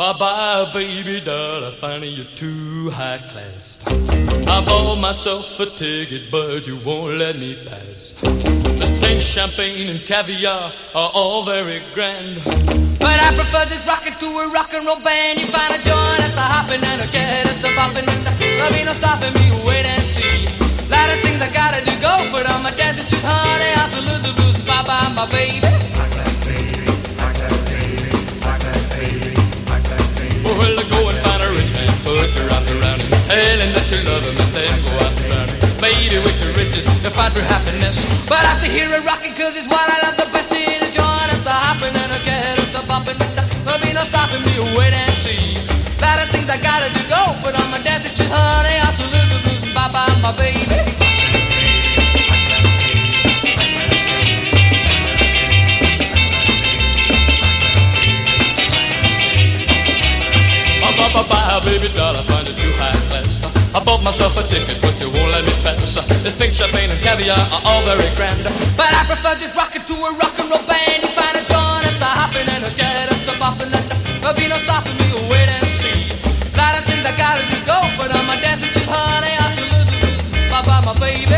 Bye-bye, baby doll, I find you're too high class. I bought myself a ticket, but you won't let me pass. The French champagne and caviar are all very grand, but I prefer just rocking to a rock and roll band. You find a joint at the hopping and a cat at the bopping, and there'll be no stopping me, wait and see. Lot of things I gotta do, go put on my dancing shoes, honey. I salute the blues, bye-bye, my baby. Well, go and find a rich man, put your arms around him, tell him that you love him, and then go out and find him. Baby, with your riches, you'll find true happiness. But I have to hear it rocking, cause it's what I love the best. In a joint, it's a hopping and a cat, it's a bopping, and there'll be no stopping me, wait and see. Lot of things I gotta do, go put on my dancing shoes, honey. I salute the blues, bye-bye, my baby. Bye-bye, baby doll, I find it too high class. I bought myself a ticket, but you won't let me pass. This pink champagne and caviar are all very grand, but I prefer just rocking to a rock and roll band. You find a joint, it's a hopping and a cat, it's a bopping, and there'll be no stopping me, wait and see. Lot of things I gotta do, go put on my dancing shoes, honey. I salute the blues, bye-bye, my baby.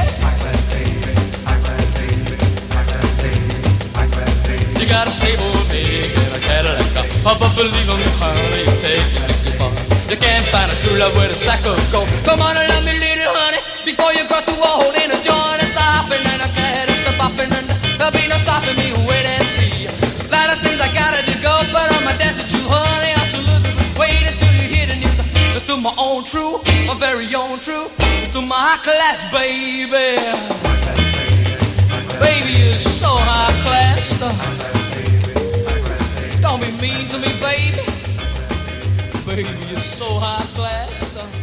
You got a sable big and a Cadillac, but believe me, honey, you take it next too far. You can't find a true love with a sack of gold. Come on and love me, little honey, before you grow too old. In a joint, it's a hopping and a cat, it's a bopping, and there'll be no stopping me, wait and see. Lot of things I gotta do, go put on my dancing shoes, honey. I salute you, wait until you hear the news. It's to my own true, my very own true. It's to my high class, baby. Baby, you're so high class. Don't be mean to me, baby. Baby, you're so high class.